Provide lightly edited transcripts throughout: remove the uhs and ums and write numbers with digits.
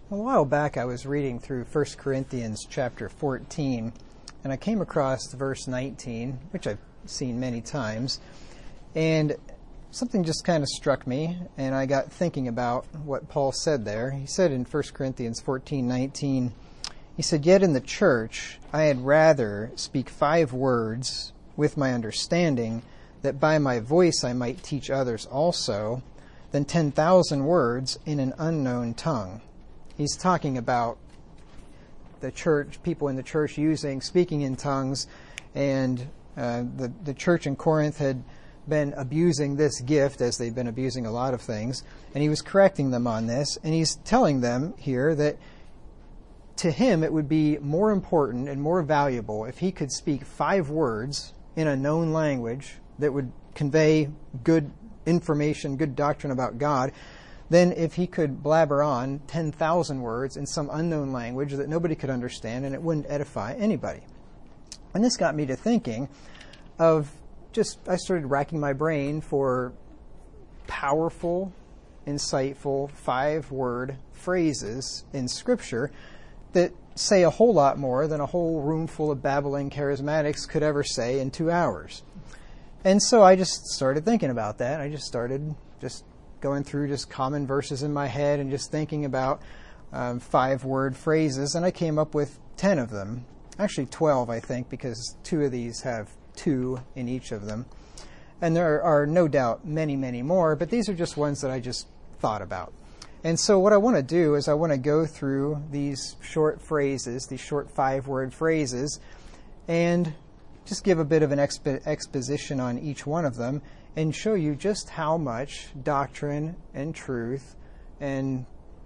A while back I was reading through 1 Corinthians chapter 14, and I came across verse 19, which I've seen many times, and something just kind of struck me, and I got thinking about what Paul said there. He said in 1 Corinthians 14:19, he said, "Yet in the church I had rather speak 5 words with my understanding, that by my voice I might teach others also, than 10,000 words in an unknown tongue." He's talking about the church, people in the church speaking in tongues, and the church in Corinth had been abusing this gift as they've been abusing a lot of things, and he was correcting them on this, and he's telling them here that to him it would be more important and more valuable if he could speak 5 words in a known language that would convey good information, good doctrine about God, than if he could blabber on 10,000 words in some unknown language that nobody could understand and it wouldn't edify anybody. And this got me to thinking of I started racking my brain for powerful, insightful 5-word phrases in Scripture that say a whole lot more than a whole room full of babbling charismatics could ever say in 2 hours. And so I just started thinking about that. I just started going through just common verses in my head and just thinking about 5-word phrases, and I came up with 10 of them. Actually 12, I think, because 2 of these have 2 in each of them. And there are no doubt many, many more, but these are just ones that I just thought about. And so what I want to do is I want to go through these short phrases, these short 5-word phrases, and just give a bit of an exposition on each one of them and show you just how much doctrine and truth and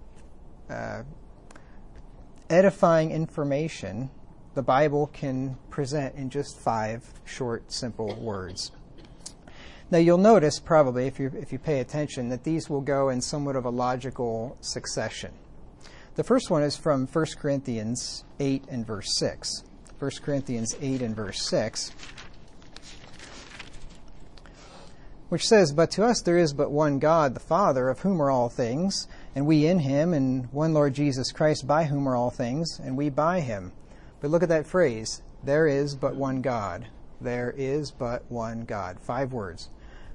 edifying information the Bible can present in just 5 short, simple words. Now you'll notice probably, if you pay attention, that these will go in somewhat of a logical succession. The first one is from 1 Corinthians 8 and verse 6. 1 Corinthians 8 and verse 6, which says, "But to us there is but one God, the Father, of whom are all things, and we in him, and one Lord Jesus Christ, by whom are all things, and we by him." But look at that phrase, there is but one God. There is but one God. 5 words.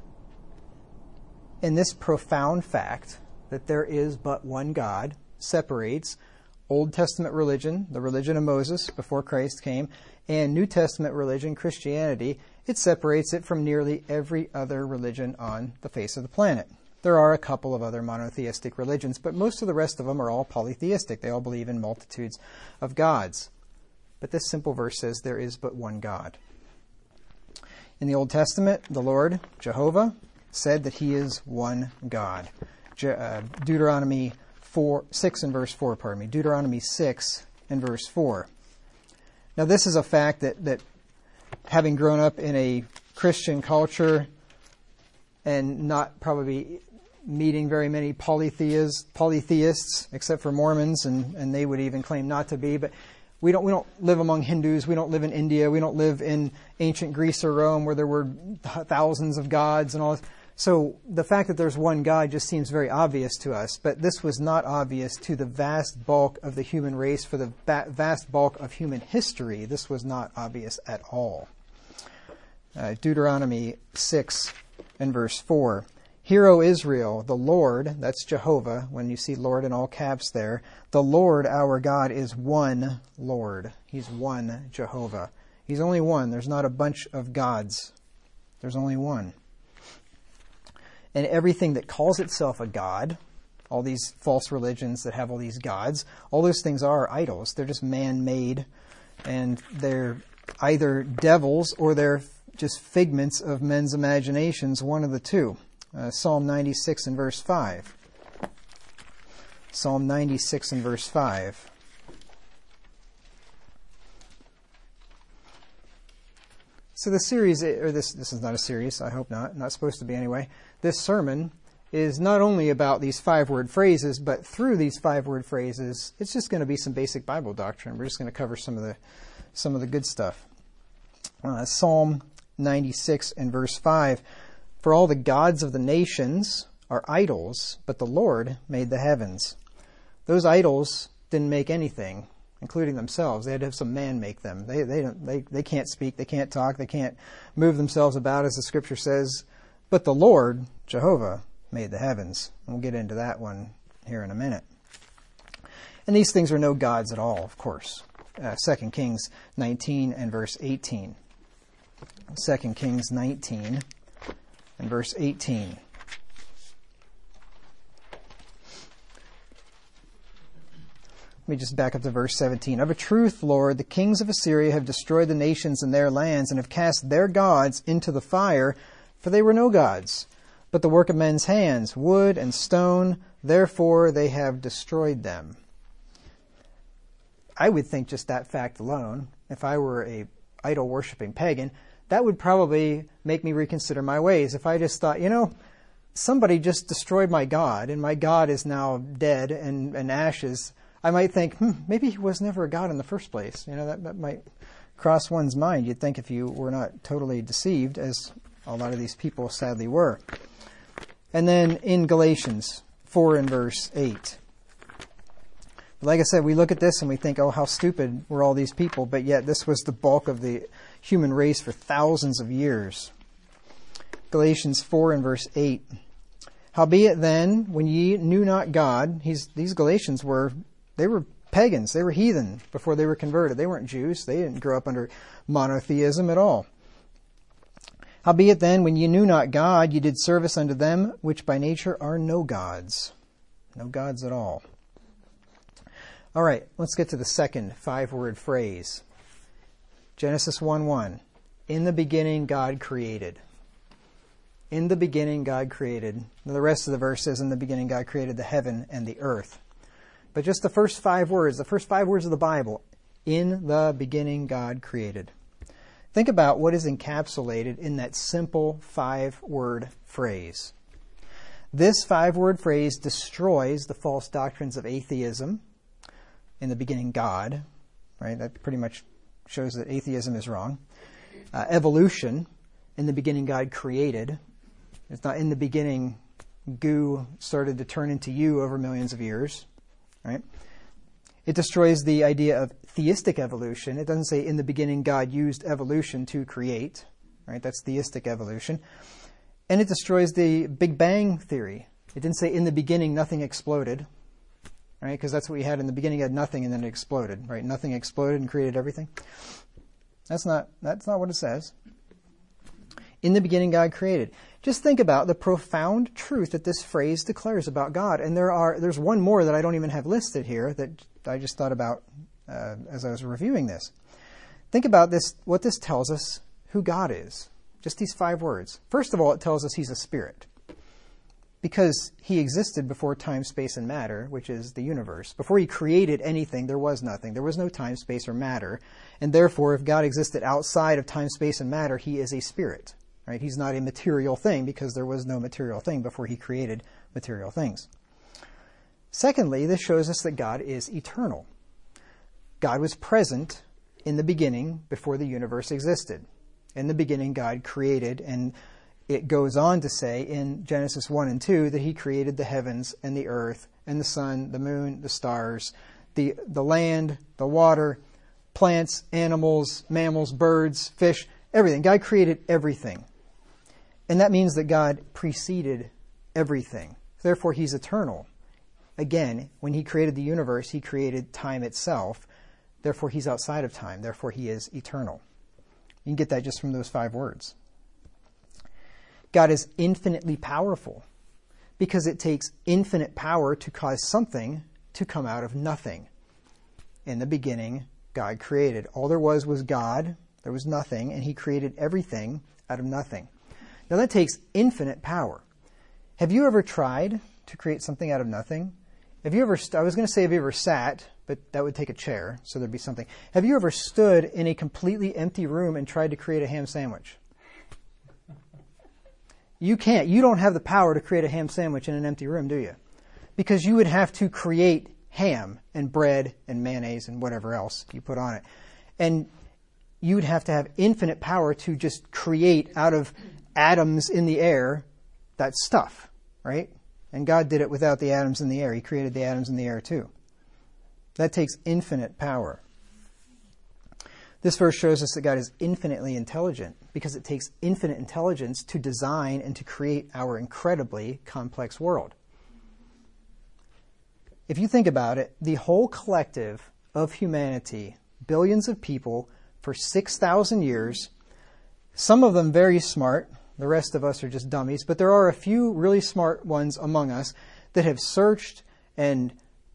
And this profound fact that there is but one God separates Old Testament religion, the religion of Moses before Christ came, and New Testament religion, Christianity. It separates it from nearly every other religion on the face of the planet. There are a couple of other monotheistic religions, but most of the rest of them are all polytheistic. They all believe in multitudes of gods. But this simple verse says there is but one God. In the Old Testament, the Lord, Jehovah, said that he is one God. Deuteronomy 6 and verse 4, Deuteronomy 6 and verse 4. Now this is a fact that having grown up in a Christian culture and not probably meeting very many polytheists, except for Mormons, and they would even claim not to be, but we don't live among Hindus, we don't live in India, we don't live in ancient Greece or Rome where there were thousands of gods and all this. So the fact that there's one God just seems very obvious to us, but this was not obvious to the vast bulk of the human race, for the vast bulk of human history. This was not obvious at all. Deuteronomy 6 and verse 4. "Hear, O Israel, the Lord," that's Jehovah, when you see Lord in all caps there, "the Lord our God is one Lord." He's one Jehovah. He's only one. There's not a bunch of gods. There's only one. And everything that calls itself a god, all these false religions that have all these gods, all those things are idols. They're just man-made, and they're either devils or they're just figments of men's imaginations, one of the two. Psalm 96 and verse 5. Psalm 96 and verse 5. So the series, or this is not a series, I hope not supposed to be anyway. This sermon is not only about these 5-word phrases, but through these 5-word phrases, it's just going to be some basic Bible doctrine. We're just going to cover some of the good stuff. Psalm 96 and verse 5. "For all the gods of the nations are idols, but the Lord made the heavens. Those idols didn't make anything, including themselves. They had to have some man make them. They can't speak, they can't talk, they can't move themselves about, as the scripture says. But the Lord, Jehovah, made the heavens. And we'll get into that one here in a minute. And these things are no gods at all, of course. 2 Kings 19 and verse 18. 2 Kings 19 and verse 18. Let me just back up to verse 17. Of a truth, Lord, the kings of Assyria have destroyed the nations and their lands and have cast their gods into the fire, for they were no gods, but the work of men's hands, wood and stone, therefore they have destroyed them. I would think just that fact alone, if I were a idol-worshipping pagan, that would probably make me reconsider my ways. If I just thought, somebody just destroyed my God, and my God is now dead and ashes, I might think, maybe he was never a God in the first place. That might cross one's mind. You'd think if you were not totally deceived, as a lot of these people sadly were. And then in Galatians 4 and verse 8. Like I said, we look at this and we think, oh, how stupid were all these people, but yet this was the bulk of the human race for thousands of years. Galatians 4 and verse 8. Howbeit then, when ye knew not God, these Galatians were pagans, they were heathen before they were converted. They weren't Jews, they didn't grow up under monotheism at all. Howbeit then, when ye knew not God, ye did service unto them, which by nature are no gods. No gods at all. All right, let's get to the second 5-word phrase. Genesis 1:1. In the beginning, God created. In the beginning, God created. Now, the rest of the verse says, in the beginning, God created the heaven and the earth. But just the first 5 words, the first 5 words of the Bible, in the beginning, God created. Think about what is encapsulated in that simple 5-word phrase. This 5-word phrase destroys the false doctrines of atheism. In the beginning, God, right? That pretty much shows that atheism is wrong. Evolution, in the beginning, God created. It's not in the beginning, goo started to turn into you over millions of years, right? It destroys the idea of theistic evolution. It doesn't say in the beginning, God used evolution to create, right? That's theistic evolution. And it destroys the Big Bang theory. It didn't say in the beginning, nothing exploded. Right? Because that's what we had in the beginning. You had nothing and then it exploded, right? Nothing exploded and created everything. That's not what it says. In the beginning, God created. Just think about the profound truth that this phrase declares about God. And there's one more that I don't even have listed here that I just thought about as I was reviewing this. Think about this, what this tells us who God is. Just these 5 words. First of all, it tells us he's a spirit. Because he existed before time, space, and matter, which is the universe. Before he created anything, there was nothing. There was no time, space, or matter. And therefore, if God existed outside of time, space, and matter, he is a spirit. Right? He's not a material thing because there was no material thing before he created material things. Secondly, this shows us that God is eternal. God was present in the beginning before the universe existed. In the beginning, God created, and it goes on to say in Genesis 1 and 2 that he created the heavens and the earth and the sun, the moon, the stars, the land, the water, plants, animals, mammals, birds, fish, everything. God created everything. And that means that God preceded everything. Therefore, he's eternal. Again, when he created the universe, he created time itself. Therefore, he's outside of time. Therefore, he is eternal. You can get that just from those 5 words. God is infinitely powerful because it takes infinite power to cause something to come out of nothing. In the beginning, God created. All there was God. There was nothing, and he created everything out of nothing. Now that takes infinite power. Have you ever tried to create something out of nothing? Have you ever, I was going to say have you ever sat, but that would take a chair, so there'd be something. Have you ever stood in a completely empty room and tried to create a ham sandwich? You can't. You don't have the power to create a ham sandwich in an empty room, do you? Because you would have to create ham and bread and mayonnaise and whatever else you put on it. And you would have to have infinite power to just create out of atoms in the air that stuff, right? And God did it without the atoms in the air. He created the atoms in the air too. That takes infinite power. This verse shows us that God is infinitely intelligent because it takes infinite intelligence to design and to create our incredibly complex world. If you think about it, the whole collective of humanity, billions of people for 6,000 years, some of them very smart, the rest of us are just dummies, but there are a few really smart ones among us that have searched and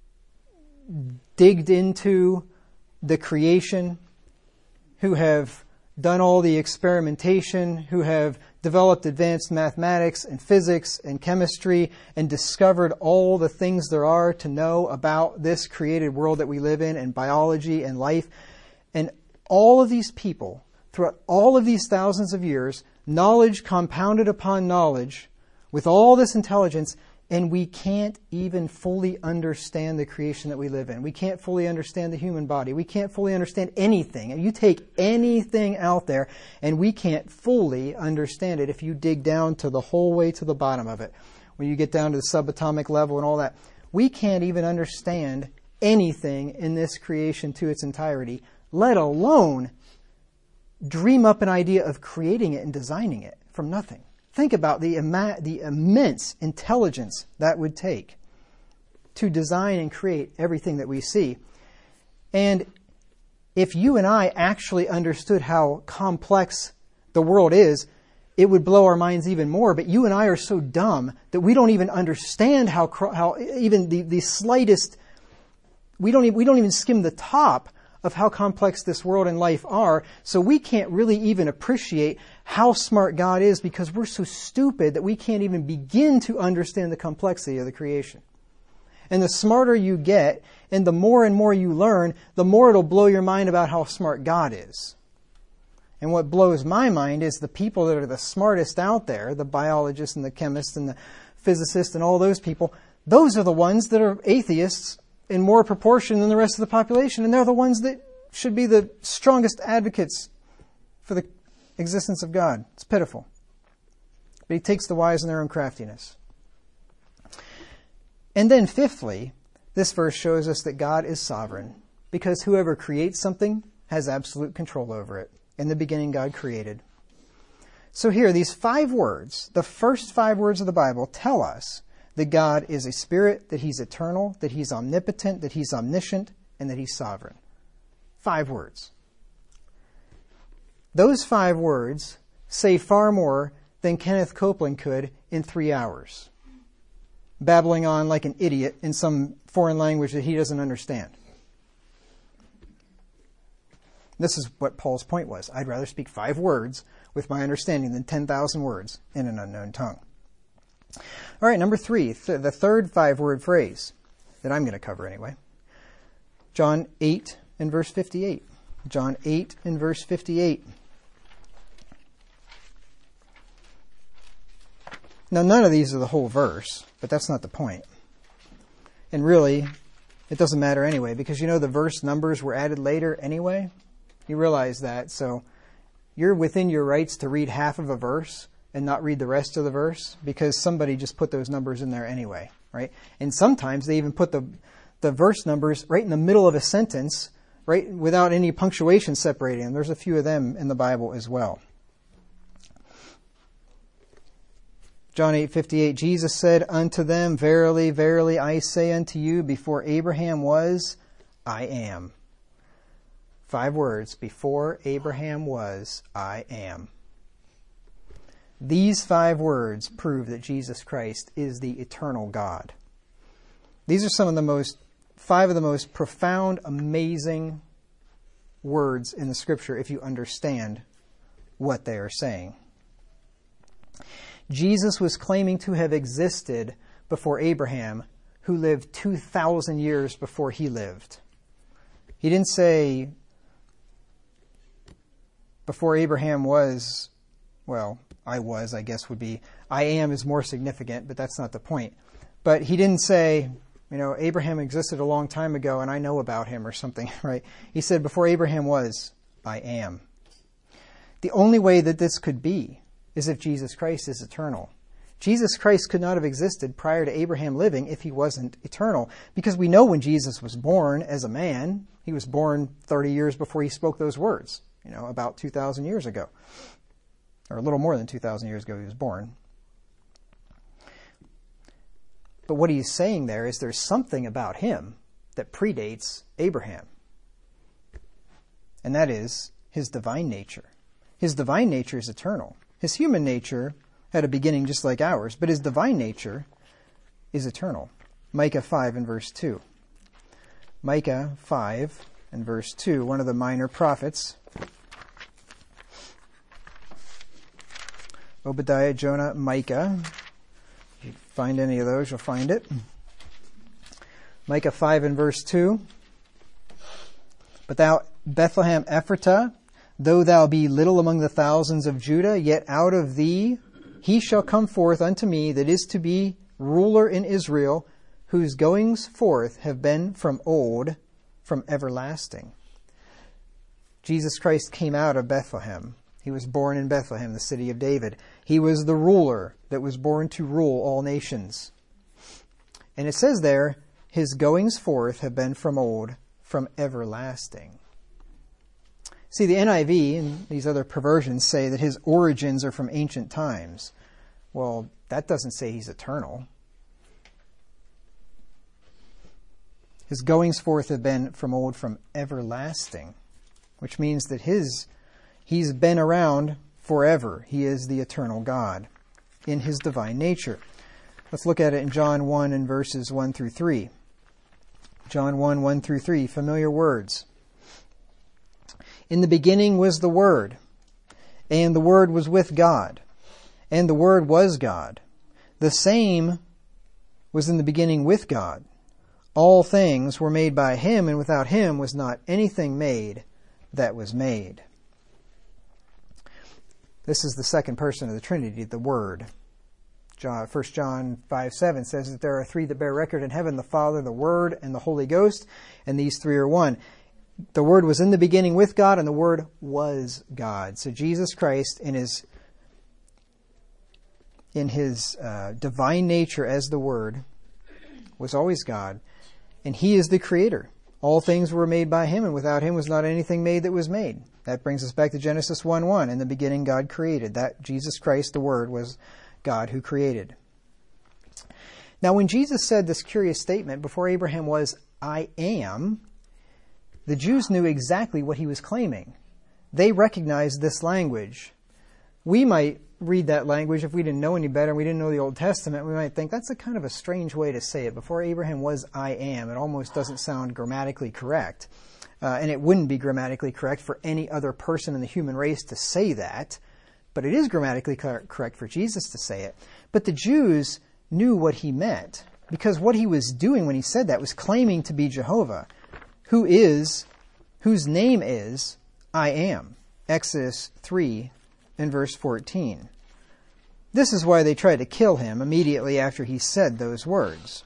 digged into the creation, who have done all the experimentation, who have developed advanced mathematics and physics and chemistry and discovered all the things there are to know about this created world that we live in and biology and life. And all of these people, throughout all of these thousands of years, knowledge compounded upon knowledge with all this intelligence, and we can't even fully understand the creation that we live in. We can't fully understand the human body. We can't fully understand anything. And you take anything out there, and we can't fully understand it if you dig down to the whole way to the bottom of it. When you get down to the subatomic level and all that, we can't even understand anything in this creation to its entirety, let alone dream up an idea of creating it and designing it from nothing. Think about the immense intelligence that would take to design and create everything that we see. And if you and I actually understood how complex the world is, it would blow our minds even more. But you and I are so dumb that we don't even understand how even the slightest, we don't even skim the top of how complex this world and life are, so we can't really even appreciate how smart God is because we're so stupid that we can't even begin to understand the complexity of the creation. And the smarter you get, and the more you learn, the more it'll blow your mind about how smart God is. And what blows my mind is the people that are the smartest out there, the biologists and the chemists and the physicists and all those people, those are the ones that are atheists in more proportion than the rest of the population. And they're the ones that should be the strongest advocates for the existence of God. It's pitiful. But he takes the wise in their own craftiness. And then fifthly, this verse shows us that God is sovereign because whoever creates something has absolute control over it. In the beginning, God created. So here, these 5 words, the first 5 words of the Bible, tell us that God is a spirit, that he's eternal, that he's omnipotent, that he's omniscient, and that he's sovereign. 5 words. Those 5 words say far more than Kenneth Copeland could in 3 hours, babbling on like an idiot in some foreign language that he doesn't understand. This is what Paul's point was. I'd rather speak 5 words with my understanding than 10,000 words in an unknown tongue. All right, number 3, the third 5-word phrase that I'm going to cover anyway. John 8 and verse 58. John 8 and verse 58. Now, none of these are the whole verse, but that's not the point. And really, it doesn't matter anyway, because you know the verse numbers were added later anyway. You realize that, so you're within your rights to read half of a verse and not read the rest of the verse because somebody just put those numbers in there anyway, right? And sometimes they even put the verse numbers right in the middle of a sentence, right, without any punctuation separating them. There's a few of them in the Bible as well. John 8:58, Jesus said unto them, Verily, verily, I say unto you, before Abraham was, I am. 5 words, before Abraham was, I am. These 5 words prove that Jesus Christ is the eternal God. These are 5 of the most profound, amazing words in the Scripture if you understand what they are saying. Jesus was claiming to have existed before Abraham, who lived 2,000 years before he lived. He didn't say, before Abraham was, well, I guess would be, I am is more significant, but that's not the point. But he didn't say, Abraham existed a long time ago and I know about him or something, right? He said, before Abraham was, I am. The only way that this could be is if Jesus Christ is eternal. Jesus Christ could not have existed prior to Abraham living if he wasn't eternal. Because we know when Jesus was born as a man, he was born 30 years before he spoke those words, about 2,000 years ago. Or a little more than 2,000 years ago he was born. But what he's saying there is there's something about him that predates Abraham. And that is his divine nature. His divine nature is eternal. His human nature had a beginning just like ours, but his divine nature is eternal. Micah 5 and verse 2. Micah 5 and verse 2, one of the minor prophets. Obadiah, Jonah, Micah. If you find any of those, you'll find it. Micah 5 and verse 2. But thou, Bethlehem Ephratah, though thou be little among the thousands of Judah, yet out of thee he shall come forth unto me that is to be ruler in Israel, whose goings forth have been from old, from everlasting. Jesus Christ came out of Bethlehem. He was born in Bethlehem, the city of David. He was the ruler that was born to rule all nations. And it says there, his goings forth have been from old, from everlasting. See, the NIV and these other perversions say that his origins are from ancient times. Well, that doesn't say he's eternal. His goings forth have been from old, from everlasting, which means that he's been around forever. He is the eternal God in his divine nature. Let's look at it in John 1 and verses 1 through 3. John 1, 1 through 3, familiar words. In the beginning was the Word, and the Word was with God, and the Word was God. The same was in the beginning with God. All things were made by him, and without him was not anything made that was made. This is the second person of the Trinity, the Word. 1 John 5:7 says that there are three that bear record in heaven, the Father, the Word, and the Holy Ghost, and these three are one. The Word was in the beginning with God, and the Word was God. So Jesus Christ, in his divine nature as the Word, was always God, and he is the Creator. All things were made by him, and without him was not anything made that was made. That brings us back to Genesis 1:1. In the beginning God created. That Jesus Christ, the Word, was God who created. Now when Jesus said this curious statement, before Abraham was, I am, the Jews knew exactly what he was claiming. They recognized this language. We might read that language if we didn't know any better and we didn't know the Old Testament. We might think that's a kind of a strange way to say it. Before Abraham was, I am. It almost doesn't sound grammatically correct. And it wouldn't be grammatically correct for any other person in the human race to say that. But it is grammatically correct for Jesus to say it. But the Jews knew what he meant, because what he was doing when he said that was claiming to be Jehovah, whose name is I am. Exodus 3 and verse 14. This is why they tried to kill him immediately after he said those words.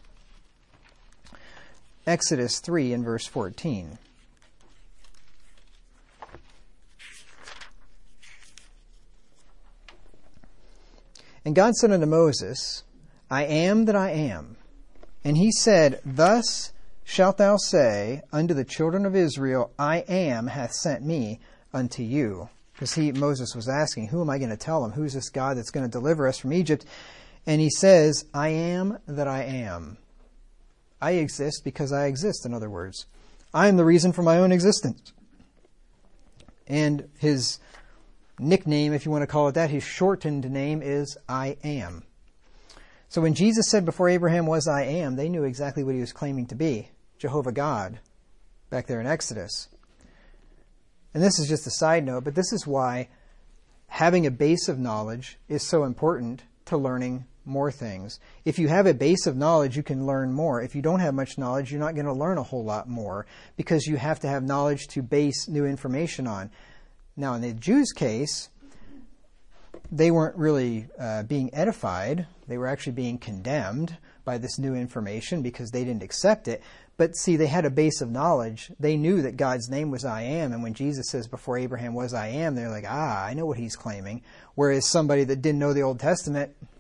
Exodus 3 and verse 14. And God said unto Moses, I am that I am. And he said, Thus shalt thou say unto the children of Israel, I am hath sent me unto you. Because Moses was asking, who am I going to tell them? Who's this God that's going to deliver us from Egypt? And he says, I am that I am. I exist because I exist, in other words. I am the reason for my own existence. And his nickname, if you want to call it that, his shortened name is I am. So when Jesus said before Abraham was I am, they knew exactly what he was claiming to be. Jehovah God, back there in Exodus. And this is just a side note, but this is why having a base of knowledge is so important to learning more things. If you have a base of knowledge, you can learn more. If you don't have much knowledge, you're not going to learn a whole lot more, because you have to have knowledge to base new information on. Now, in the Jews' case, they weren't really being edified. They were actually being condemned by this new information because they didn't accept it. But see, they had a base of knowledge. They knew that God's name was I am. And when Jesus says before Abraham was I am, they're like, I know what he's claiming. Whereas somebody that didn't know the Old Testament,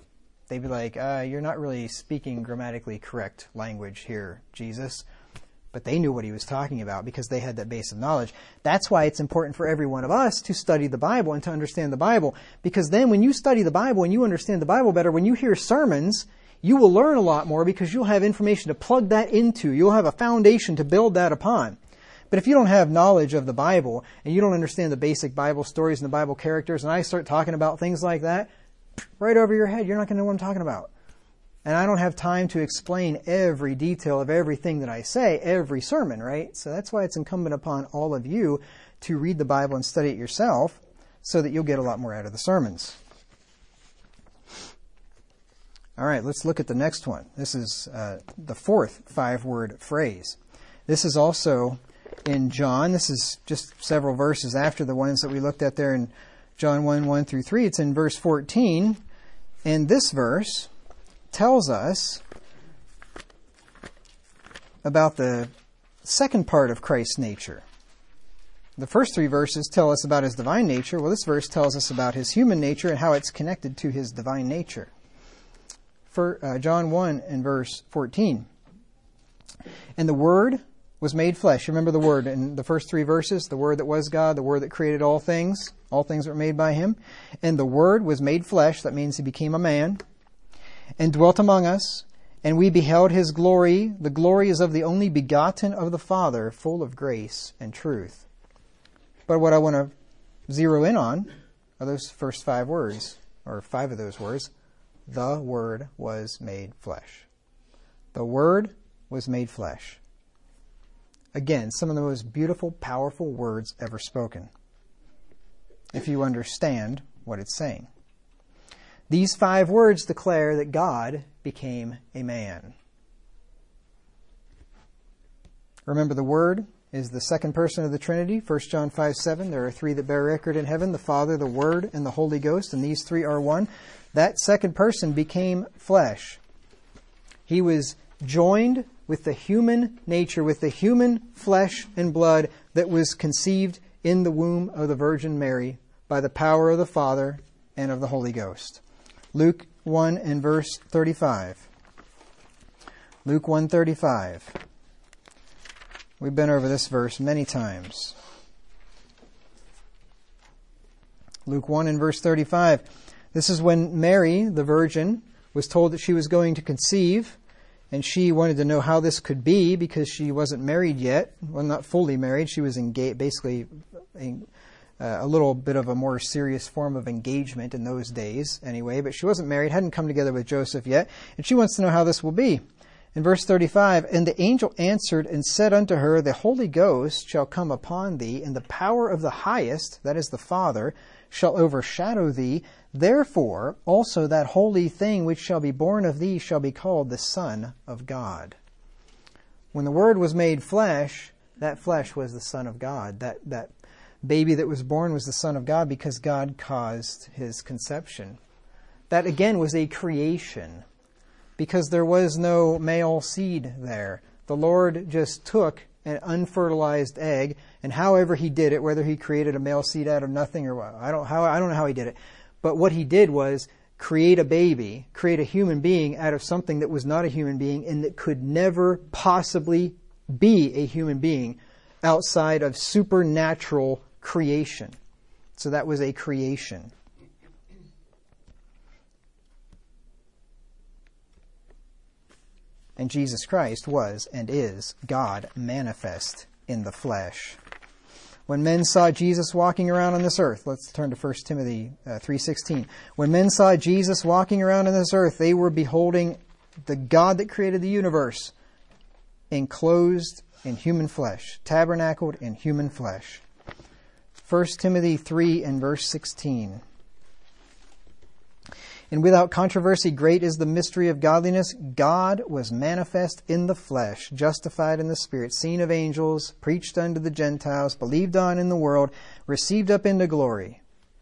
They'd be like, you're not really speaking grammatically correct language here, Jesus. But they knew what he was talking about because they had that base of knowledge. That's why it's important for every one of us to study the Bible and to understand the Bible. Because then when you study the Bible and you understand the Bible better, when you hear sermons, you will learn a lot more because you'll have information to plug that into. You'll have a foundation to build that upon. But if you don't have knowledge of the Bible and you don't understand the basic Bible stories and the Bible characters, and I start talking about things like that, right over your head, you're not going to know what I'm talking about. And I don't have time to explain every detail of everything that I say, every sermon, right? So that's why it's incumbent upon all of you to read the Bible and study it yourself so that you'll get a lot more out of the sermons. All right, let's look at the next one. This is the fourth 5-word phrase. This is also in John. This is just several verses after the ones that we looked at there in John 1 through 3. It's in verse 14. And this verse tells us about the second part of Christ's nature. The first 3 verses tell us about his divine nature. Well, this verse tells us about his human nature and how it's connected to his divine nature. For John 1 and verse 14. And the Word was made flesh. Remember the Word in the first 3 verses? The Word that was God, the Word that created all things. All things were made by him. And the Word was made flesh. That means he became a man. And dwelt among us, and we beheld his glory. The glory is of the only begotten of the Father, full of grace and truth. But what I want to zero in on are those first 5 words, or 5 of those words. The Word was made flesh. The Word was made flesh. Again, some of the most beautiful, powerful words ever spoken, if you understand what it's saying. These 5 words declare that God became a man. Remember, the Word is the second person of the Trinity. 1 John 5:7. There are 3 that bear record in heaven, the Father, the Word, and the Holy Ghost, and these 3 are one. That second person became flesh. He was joined with the human nature, with the human flesh and blood that was conceived in the womb of the Virgin Mary by the power of the Father and of the Holy Ghost. Luke 1 and verse 35. Luke 1:35. We've been over this verse many times. Luke 1 and verse 35. This is when Mary, the Virgin, was told that she was going to conceive, and she wanted to know how this could be because she wasn't married yet. Well, not fully married. She was engaged, basically a little bit of a more serious form of engagement in those days anyway, but she wasn't married, hadn't come together with Joseph yet, and she wants to know how this will be. In verse 35, and the angel answered and said unto her, the Holy Ghost shall come upon thee, and the power of the highest, that is the Father, shall overshadow thee. Therefore also that holy thing which shall be born of thee shall be called the Son of God. When the Word was made flesh, that flesh was the Son of God. That baby that was born was the Son of God because God caused his conception. That again was a creation because there was no male seed there. The Lord just took an unfertilized egg, and however he did it, whether he created a male seed out of nothing or what, I don't know how he did it. But what he did was create a baby, create a human being out of something that was not a human being and that could never possibly be a human being outside of supernatural creation. So that was a creation. And Jesus Christ was and is God manifest in the flesh. When men saw Jesus walking around on this earth, let's turn to 1 Timothy 3:16. When men saw Jesus walking around on this earth, they were beholding the God that created the universe enclosed in human flesh, tabernacled in human flesh. 1 Timothy 3 and verse 16. And without controversy, great is the mystery of godliness. God was manifest in the flesh, justified in the Spirit, seen of angels, preached unto the Gentiles, believed on in the world, received up into glory.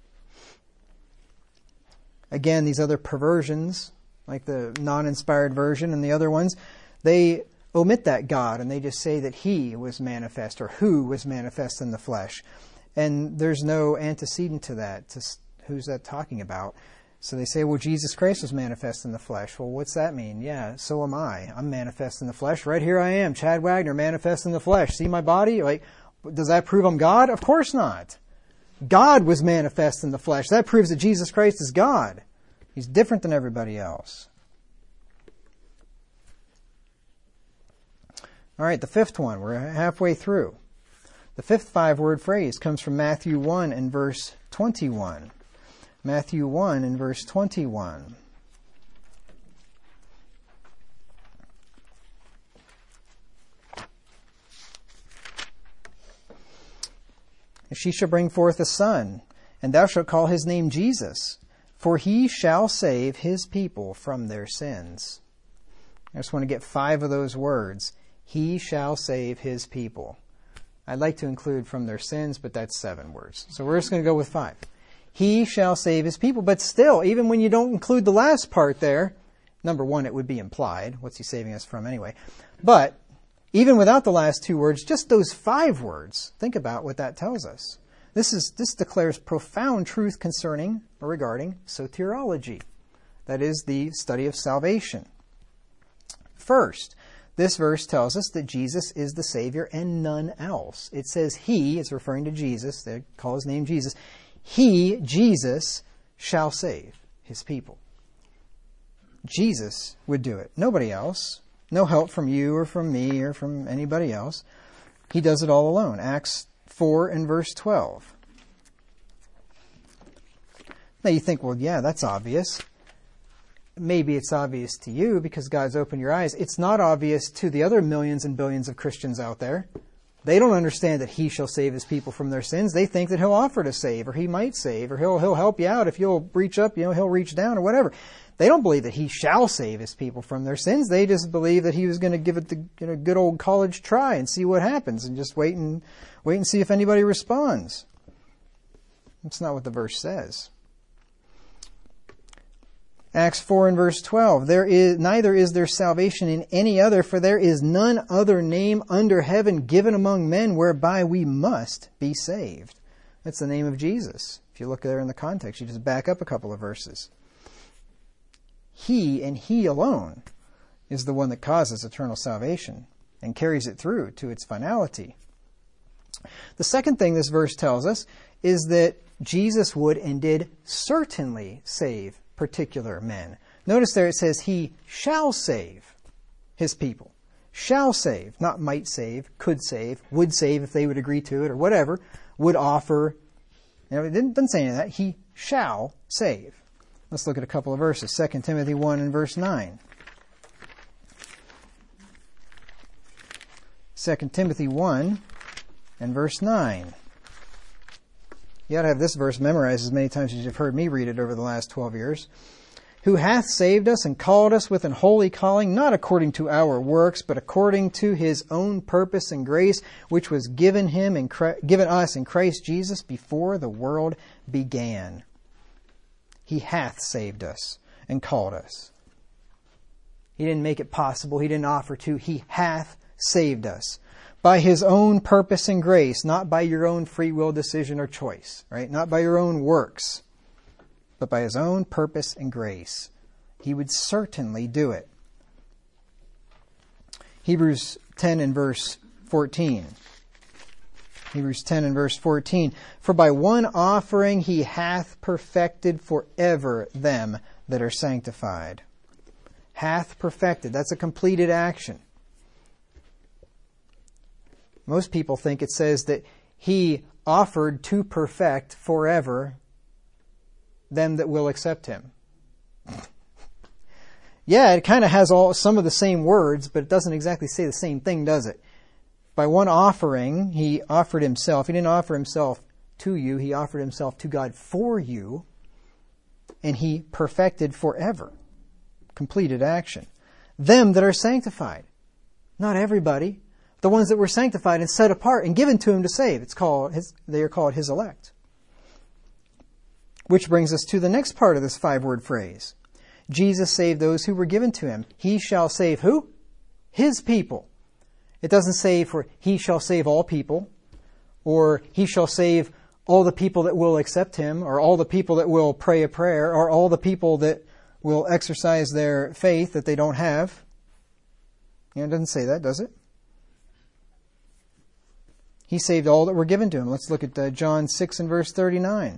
Again, these other perversions, like the non-inspired version and the other ones, they omit that God and they just say that He was manifest or who was manifest in the flesh. And there's no antecedent to that. Who's that talking about? So they say, well, Jesus Christ was manifest in the flesh. Well, what's that mean? Yeah, so am I. I'm manifest in the flesh. Right here I am, Chad Wagner, manifest in the flesh. See my body? Like, does that prove I'm God? Of course not. God was manifest in the flesh. That proves that Jesus Christ is God. He's different than everybody else. All right, the fifth one. We're halfway through. The fifth five-word phrase comes from Matthew 1 and verse 21. Matthew 1 and verse 21. And she shall bring forth a son, and thou shalt call his name Jesus, for he shall save his people from their sins. I just want to get 5 of those words. He shall save his people. I'd like to include from their sins, but that's 7 words. So we're just going to go with 5. He shall save his people. But still, even when you don't include the last part there, number 1, it would be implied. What's he saving us from anyway? But even without the last 2 words, just those 5 words, think about what that tells us. This declares profound truth concerning or regarding soteriology. That is the study of salvation. First, this verse tells us that Jesus is the Savior and none else. It says he, it's referring to Jesus, they call his name Jesus. He, Jesus, shall save his people. Jesus would do it. Nobody else. No help from you or from me or from anybody else. He does it all alone. Acts 4 and verse 12. Now you think, well, yeah, that's obvious. Maybe it's obvious to you because God's opened your eyes. It's not obvious to the other millions and billions of Christians out there. They don't understand that he shall save his people from their sins. They think that he'll offer to save, or he might save, or he'll help you out if you'll reach up, he'll reach down or whatever. They don't believe that he shall save his people from their sins. They just believe that he was going to give it the good old college try and see what happens and just wait and see if anybody responds. That's not what the verse says. Acts 4 and verse 12, neither is there salvation in any other, for there is none other name under heaven given among men whereby we must be saved. That's the name of Jesus. If you look there in the context, you just back up a couple of verses. He and he alone is the one that causes eternal salvation and carries it through to its finality. The second thing this verse tells us is that Jesus would and did certainly save particular men. Notice there it says he shall save his people. Shall save, not might save, could save, would save if they would agree to it or whatever, would offer. It didn't say any of that. He shall save. Let's look at a couple of verses. 2 Timothy 1 and verse 9. 2 Timothy 1 and verse 9. You ought to have this verse memorized as many times as you've heard me read it over the last 12 years. Who hath saved us and called us with an holy calling, not according to our works, but according to his own purpose and grace, which was given us in Christ Jesus before the world began. He hath saved us and called us. He didn't make it possible. He didn't offer to. He hath saved us. By his own purpose and grace, not by your own free will decision or choice, right? Not by your own works, but by his own purpose and grace. He would certainly do it. Hebrews 10 and verse 14. Hebrews 10 and verse 14. For by one offering he hath perfected forever them that are sanctified. Hath perfected. That's a completed action. Most people think it says that he offered to perfect forever them that will accept him. Yeah, it kind of has some of the same words, but it doesn't exactly say the same thing, does it? By one offering, he offered himself. He didn't offer himself to you. He offered himself to God for you, and he perfected forever. Completed action. Them that are sanctified. Not everybody. The ones that were sanctified and set apart and given to him to save. They are called his elect. Which brings us to the next part of this 5-word phrase. Jesus saved those who were given to him. He shall save who? His people. It doesn't say for he shall save all people, or he shall save all the people that will accept him, or all the people that will pray a prayer, or all the people that will exercise their faith that they don't have. It doesn't say that, does it? He saved all that were given to him. Let's look at John 6 and verse 39.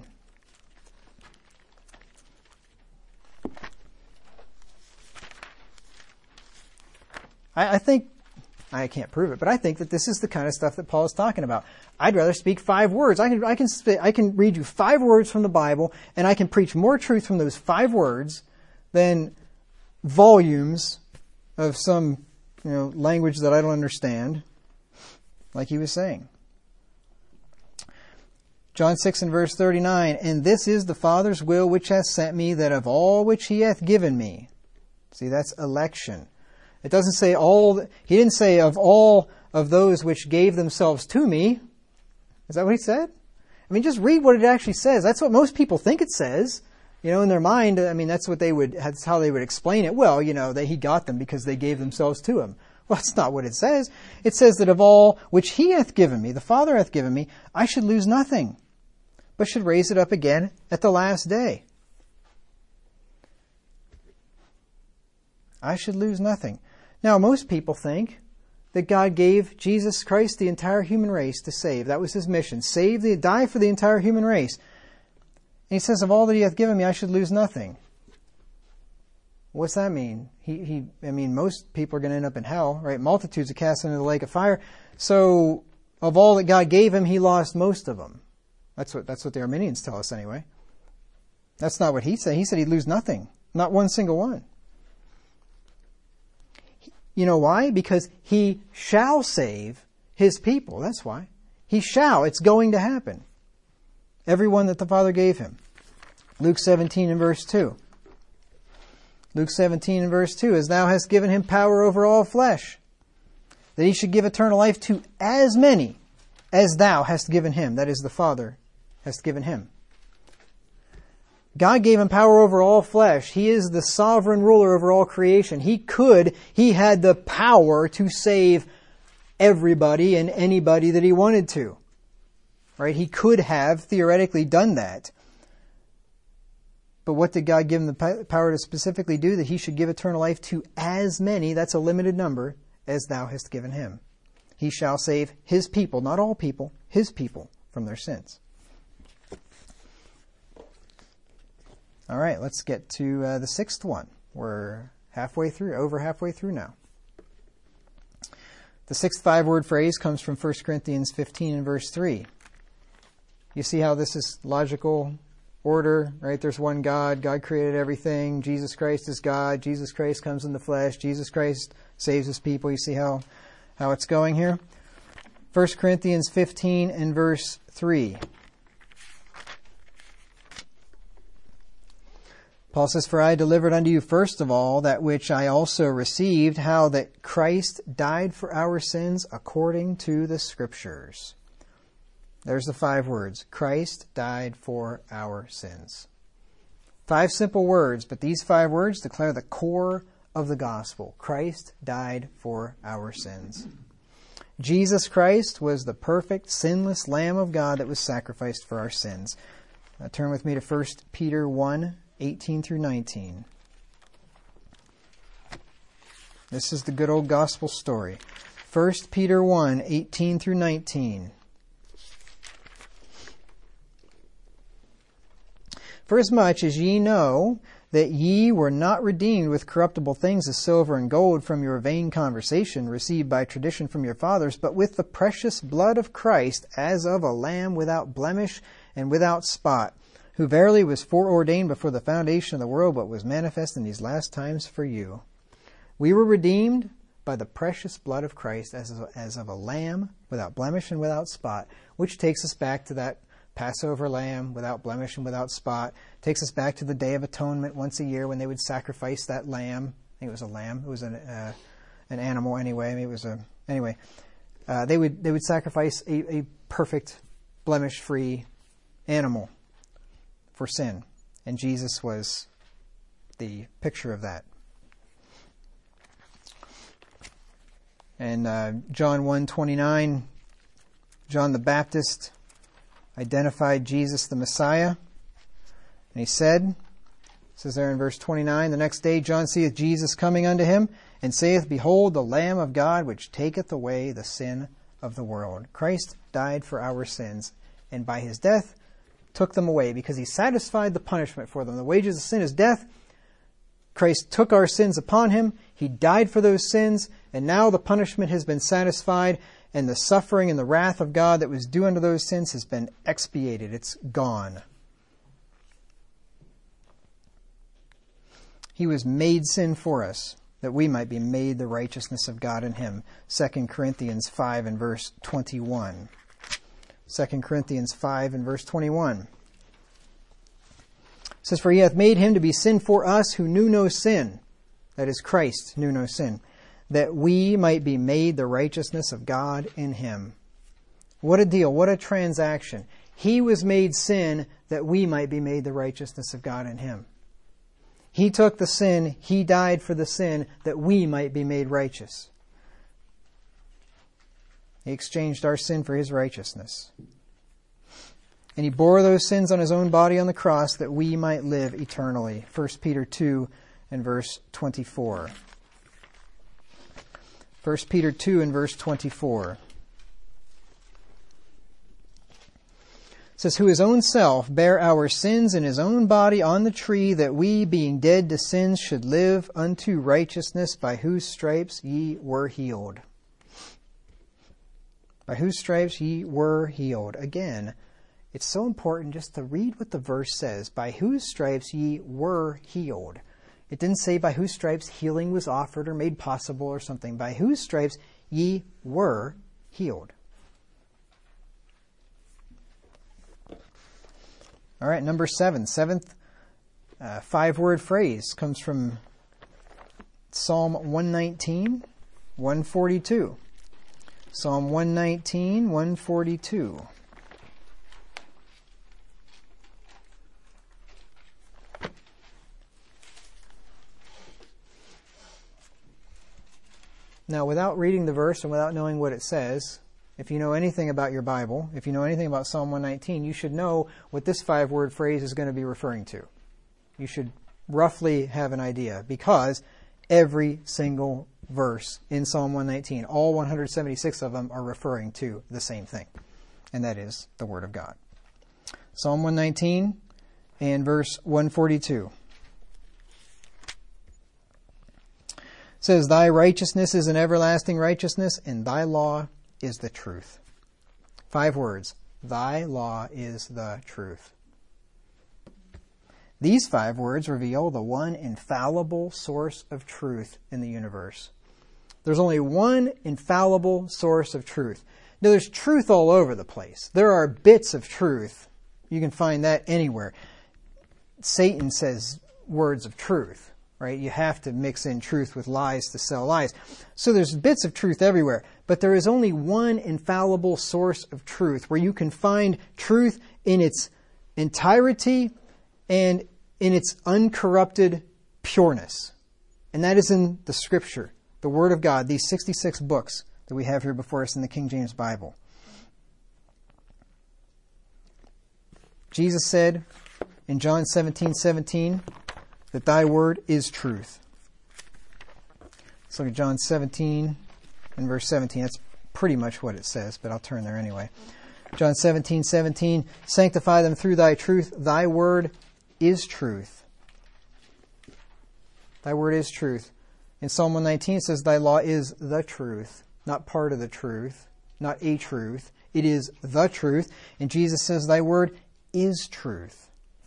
I think, I can't prove it, but I think that this is the kind of stuff that Paul is talking about. I'd rather speak 5 words. I can read you 5 words from the Bible, and I can preach more truth from those 5 words than volumes of some language that I don't understand, like he was saying. John 6 and verse 39, and this is the Father's will which hath sent me, that of all which he hath given me. See, that's election. It doesn't say he didn't say of all of those which gave themselves to me. Is that what he said? I mean, just read what it actually says. That's what most people think it says. In their mind, I mean, that's how they would explain it. Well, that he got them because they gave themselves to him. Well, that's not what it says. It says that of all which he hath given me, the Father hath given me, I should lose nothing, but should raise it up again at the last day. I should lose nothing. Now, most people think that God gave Jesus Christ the entire human race to save. That was his mission. Die for the entire human race. And he says, of all that he hath given me, I should lose nothing. What's that mean? Most people are going to end up in hell, right? Multitudes are cast into the lake of fire. So, of all that God gave him, he lost most of them. That's what the Arminians tell us anyway. That's not what he said. He said he'd lose nothing. Not one single one. You know why? Because he shall save his people. That's why. He shall. It's going to happen. Everyone that the Father gave him. Luke 17 and verse 2. Luke 17 and verse 2. As thou hast given him power over all flesh, that he should give eternal life to as many as thou hast given him. That is, the Father hast given him. God gave him power over all flesh. He is the sovereign ruler over all creation. He had the power to save everybody and anybody that he wanted to. Right? He could have theoretically done that. But what did God give him the power to specifically do? That he should give eternal life to as many, that's a limited number, as thou hast given him. He shall save his people, not all people, his people from their sins. All right, let's get to the 6th one. We're over halfway through now. The 6th 5-word phrase comes from 1 Corinthians 15 and verse 3. You see how this is logical order, right? There's one God. God created everything. Jesus Christ is God. Jesus Christ comes in the flesh. Jesus Christ saves his people. You see how it's going here? 1 Corinthians 15 and verse 3. Paul says, for I delivered unto you first of all that which I also received, how that Christ died for our sins according to the Scriptures. There's the 5 words. Christ died for our sins. 5 simple words, but these 5 words declare the core of the gospel. Christ died for our sins. Jesus Christ was the perfect, sinless Lamb of God that was sacrificed for our sins. Turn with me to 1 Peter 1, 18 through 19. This is the good old gospel story. 1 Peter 1, 18 through 19. For as much as ye know that ye were not redeemed with corruptible things as silver and gold from your vain conversation received by tradition from your fathers, but with the precious blood of Christ, as of a lamb without blemish and without spot, who verily was foreordained before the foundation of the world, but was manifest in these last times for you. We were redeemed by the precious blood of Christ as of a lamb without blemish and without spot, which takes us back to that Passover lamb without blemish and without spot. Takes us back to the Day of Atonement once a year when they would sacrifice that lamb. I think it was a lamb. It was an animal anyway. They would sacrifice a perfect, blemish-free animal for sin, and Jesus was the picture of that. And John 1:29, John the Baptist identified Jesus the Messiah. And he said, it says there in verse 29, the next day John seeth Jesus coming unto him, and saith, Behold, the Lamb of God, which taketh away the sin of the world. Christ died for our sins, and by his death took them away, because he satisfied the punishment for them. The wages of sin is death. Christ took our sins upon him. He died for those sins, and now the punishment has been satisfied, and the suffering and the wrath of God that was due unto those sins has been expiated. It's gone. He was made sin for us, that we might be made the righteousness of God in him. 2 Corinthians 5 and verse 21. 2 Corinthians 5 and verse 21. It says, For he hath made him to be sin for us who knew no sin. That is, Christ knew no sin. That we might be made the righteousness of God in him. What a deal. What a transaction. He was made sin that we might be made the righteousness of God in him. He took the sin. He died for the sin that we might be made righteous. He exchanged our sin for his righteousness. And he bore those sins on his own body on the cross that we might live eternally. 1 Peter 2 and verse 24. 1 Peter 2 and verse 24. It says, Who his own self bare our sins in his own body on the tree, that we, being dead to sins, should live unto righteousness, by whose stripes ye were healed. By whose stripes ye were healed. Again, it's so important just to read what the verse says. By whose stripes ye were healed. It didn't say by whose stripes healing was offered or made possible or something. By whose stripes ye were healed. All right, number 7. Seventh 5-word phrase comes from Psalm 119, 142. Psalm 119, 142. Now, without reading the verse and without knowing what it says, if you know anything about your Bible, if you know anything about Psalm 119, you should know what this 5-word phrase is going to be referring to. You should roughly have an idea, because every single verse in Psalm 119, all 176 of them, are referring to the same thing, and that is the Word of God. Psalm 119 and verse 142. Says, Thy righteousness is an everlasting righteousness, and thy law is the truth. 5 words. Thy law is the truth. These 5 words reveal the one infallible source of truth in the universe. There's only one infallible source of truth. Now, there's truth all over the place. There are bits of truth. You can find that anywhere. Satan says words of truth. Right? You have to mix in truth with lies to sell lies. So there's bits of truth everywhere. But there is only one infallible source of truth where you can find truth in its entirety and in its uncorrupted pureness. And that is in the Scripture, the Word of God, these 66 books that we have here before us in the King James Bible. Jesus said in John 17:17, that thy word is truth. Let's look at John 17 and verse 17. That's pretty much what it says, but I'll turn there anyway. John 17:17, sanctify them through thy truth. Thy word is truth. Thy word is truth. In Psalm 119 it says, thy law is the truth, not part of the truth, not a truth. It is the truth. And Jesus says, thy word is truth.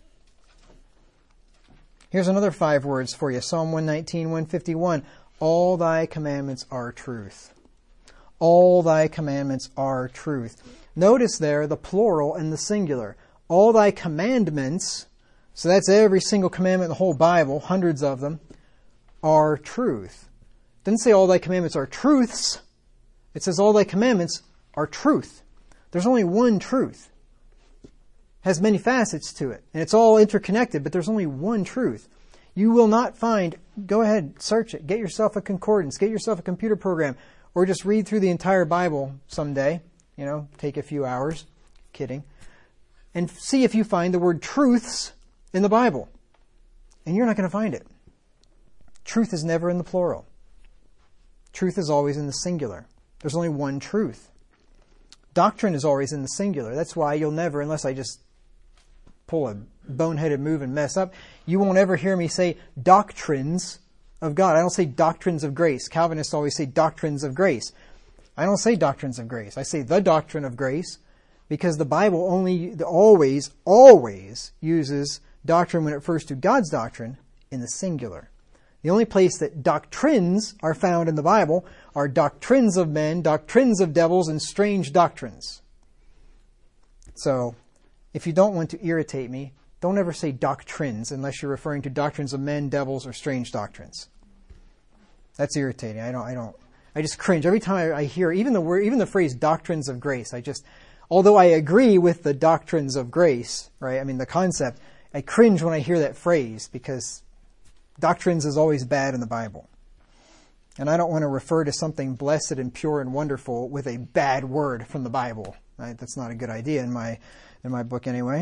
Here's another 5 words for you. Psalm 119, 151. All thy commandments are truth. All thy commandments are truth. Notice there the plural and the singular. All thy commandments, so that's every single commandment in the whole Bible, hundreds of them, are truth. It doesn't say all thy commandments are truths. It says all thy commandments are truth. There's only one truth. Has many facets to it, and it's all interconnected, but there's only one truth. You will not find, go ahead, search it, get yourself a concordance, get yourself a computer program, or just read through the entire Bible someday, take a few hours, kidding, and see if you find the word truths in the Bible. And you're not going to find it. Truth is never in the plural. Truth is always in the singular. There's only one truth. Doctrine is always in the singular. That's why you'll never, unless I just pull a boneheaded move and mess up, you won't ever hear me say doctrines of God. I don't say doctrines of grace. Calvinists always say doctrines of grace. I don't say doctrines of grace. I say the doctrine of grace, because the Bible always uses doctrine when it refers to God's doctrine in the singular. The only place that doctrines are found in the Bible are doctrines of men, doctrines of devils, and strange doctrines. So, if you don't want to irritate me, don't ever say doctrines unless you're referring to doctrines of men, devils, or strange doctrines. That's irritating. I just cringe every time I hear even the phrase doctrines of grace. Although I agree with the doctrines of grace, right? I mean the concept, I cringe when I hear that phrase because doctrines is always bad in the Bible. And I don't want to refer to something blessed and pure and wonderful with a bad word from the Bible. Right? That's not a good idea in my book anyway.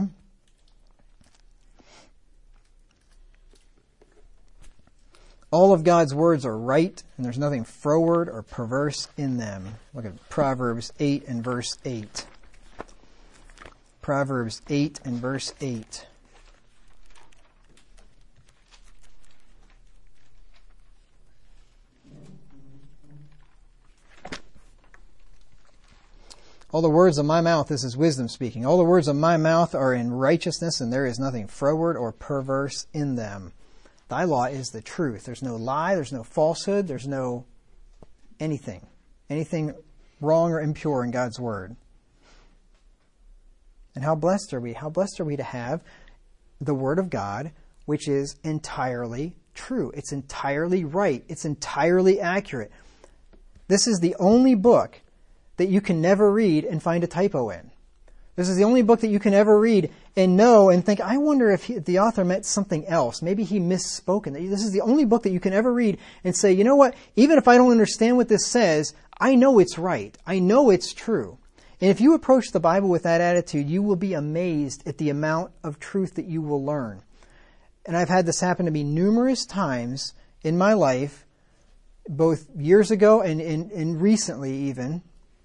All of God's words are right, and there's nothing froward or perverse in them. Look at Proverbs 8 and verse 8. Proverbs 8 and verse 8. All the words of my mouth, this is wisdom speaking, all the words of my mouth are in righteousness, and there is nothing froward or perverse in them. Thy law is the truth. There's no lie, there's no falsehood, there's no anything wrong or impure in God's word. And how blessed are we? How blessed are we to have the word of God, which is entirely true. It's entirely right. It's entirely accurate. This is the only book that you can never read and find a typo in. This is the only book that you can ever read and know and think, I wonder if the author meant something else. Maybe he misspoken. This is the only book that you can ever read and say, you know what? Even if I don't understand what this says, I know it's right. I know it's true. And if you approach the Bible with that attitude, you will be amazed at the amount of truth that you will learn. And I've had this happen to me numerous times in my life, both years ago and recently even.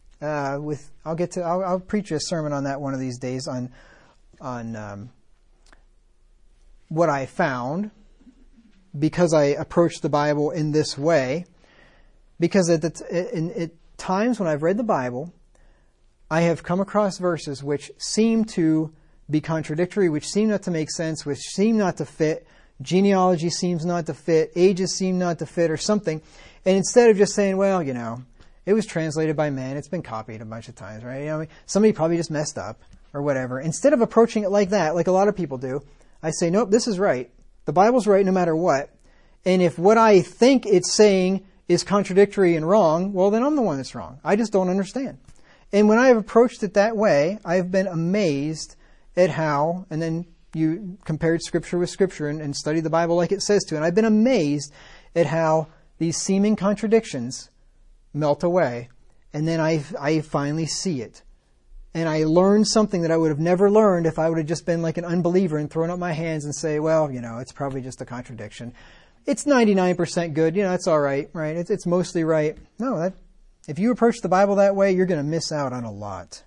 I'll preach a sermon on that one of these days on what I found because I approached the Bible in this way. Because at times when I've read the Bible, I have come across verses which seem to be contradictory, which seem not to make sense, which seem not to fit. Genealogy seems not to fit. Ages seem not to fit or something. And instead of just saying, well, it was translated by man. It's been copied a bunch of times, right? Somebody probably just messed up or whatever. Instead of approaching it like that, like a lot of people do, I say, nope, this is right. The Bible's right no matter what. And if what I think it's saying is contradictory and wrong, well, then I'm the one that's wrong. I just don't understand. And when I have approached it that way, I've been amazed at how, and then you compared Scripture with Scripture and studied the Bible like it says to, and I've been amazed at how these seeming contradictions melt away, and then I finally see it. And I learned something that I would have never learned if I would have just been like an unbeliever and thrown up my hands and say, well, it's probably just a contradiction. It's 99% good, it's all right, right? It's mostly right. No, if you approach the Bible that way, you're going to miss out on a lot.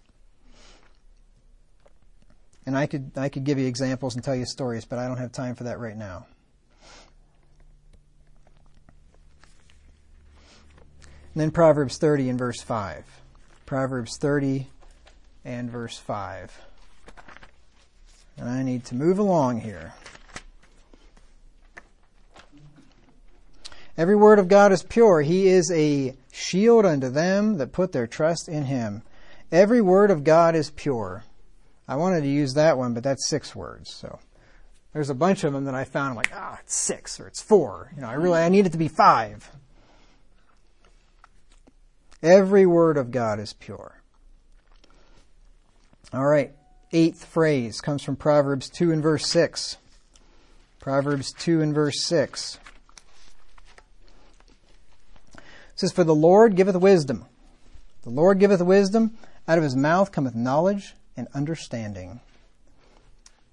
And I could give you examples and tell you stories, but I don't have time for that right now. And then Proverbs 30 and verse 5. Proverbs 30 and verse 5. And I need to move along here. Every word of God is pure. He is a shield unto them that put their trust in him. Every word of God is pure. I wanted to use that one, but that's 6 words. So there's a bunch of them that I found. I'm like, it's 6 or it's 4. I need it to be 5. Every word of God is pure. All right. 8th phrase comes from Proverbs 2 and verse 6. Proverbs 2 and verse 6. It says, for the Lord giveth wisdom. The Lord giveth wisdom. Out of his mouth cometh knowledge and understanding.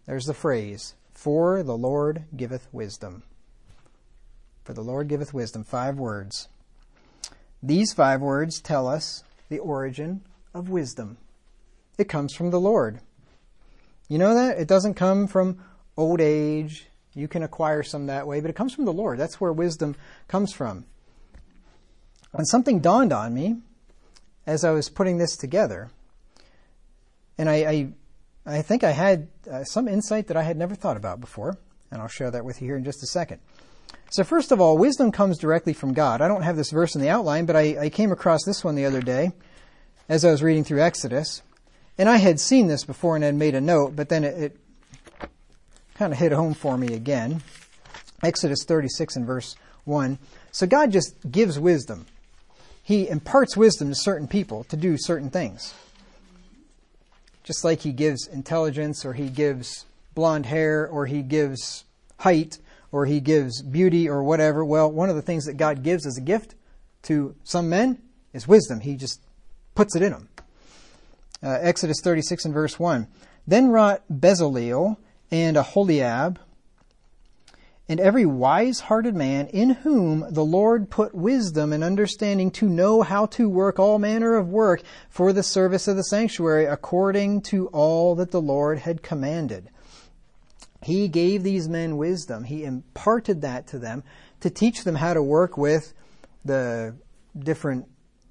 There's the phrase, for the Lord giveth wisdom. For the Lord giveth wisdom. 5 words. These 5 words tell us the origin of wisdom. It comes from the Lord. You know that? It doesn't come from old age. You can acquire some that way, but it comes from the Lord. That's where wisdom comes from. And something dawned on me as I was putting this together. And I think I had some insight that I had never thought about before. And I'll share that with you here in just a second. So first of all, wisdom comes directly from God. I don't have this verse in the outline, but I came across this one the other day as I was reading through Exodus. And I had seen this before and had made a note, but then it kind of hit home for me again. Exodus 36 and verse 1. So God just gives wisdom. He imparts wisdom to certain people to do certain things. Just like He gives intelligence, or He gives blonde hair, or He gives height, or He gives beauty, or whatever. Well, one of the things that God gives as a gift to some men is wisdom. He just puts it in them. Exodus 36 and verse 1. Then wrought Bezaleel and Aholiab, and every wise-hearted man in whom the Lord put wisdom and understanding to know how to work all manner of work for the service of the sanctuary, according to all that the Lord had commanded. He gave these men wisdom. He imparted that to them to teach them how to work with the different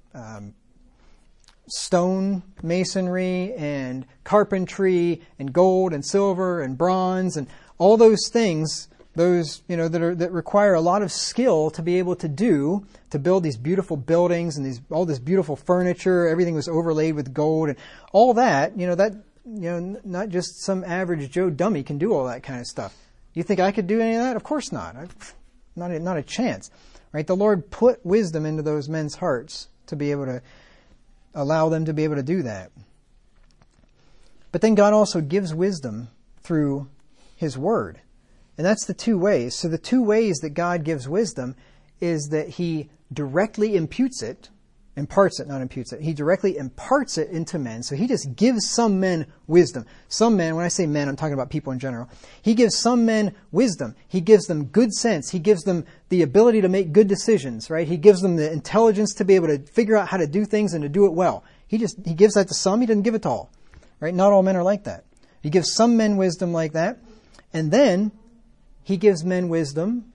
stone masonry and carpentry and gold and silver and bronze and all those things, those, that require a lot of skill to be able to build these beautiful buildings and all this beautiful furniture. Everything was overlaid with gold and all that, not just some average Joe dummy can do all that kind of stuff. You think I could do any of that? Of course not. Not a chance. Right? The Lord put wisdom into those men's hearts to be able to allow them to be able to do that. But then God also gives wisdom through His Word. And that's the 2 ways. So the 2 ways that God gives wisdom is that He directly imparts it. He directly imparts it into men. So He just gives some men wisdom. Some men, when I say men, I'm talking about people in general. He gives some men wisdom. He gives them good sense. He gives them the ability to make good decisions, right? He gives them the intelligence to be able to figure out how to do things and to do it well. He gives that to some. He doesn't give it to all, right? Not all men are like that. He gives some men wisdom like that. And then He gives men wisdom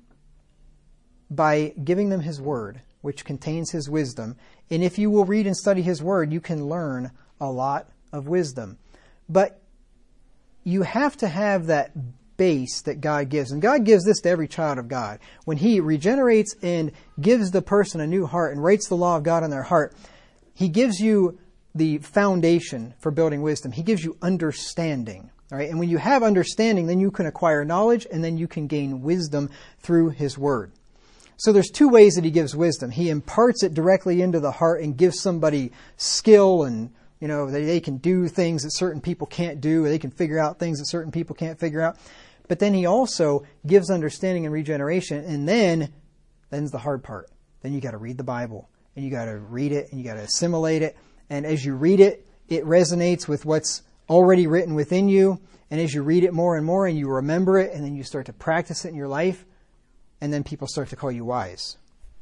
by giving them His Word, which contains His wisdom. And if you will read and study His Word, you can learn a lot of wisdom. But you have to have that base that God gives. And God gives this to every child of God. When He regenerates and gives the person a new heart and writes the law of God on their heart, He gives you the foundation for building wisdom. He gives you understanding. All right? And when you have understanding, then you can acquire knowledge, and then you can gain wisdom through His Word. So there's 2 ways that He gives wisdom. He imparts it directly into the heart and gives somebody skill, and they can do things that certain people can't do, or they can figure out things that certain people can't figure out. But then He also gives understanding and regeneration, and then's the hard part. Then you got to read the Bible, and you got to read it, and you got to assimilate it. And as you read it, it resonates with what's already written within you. And as you read it more and more, and you remember it, and then you start to practice it in your life, and then people start to call you wise.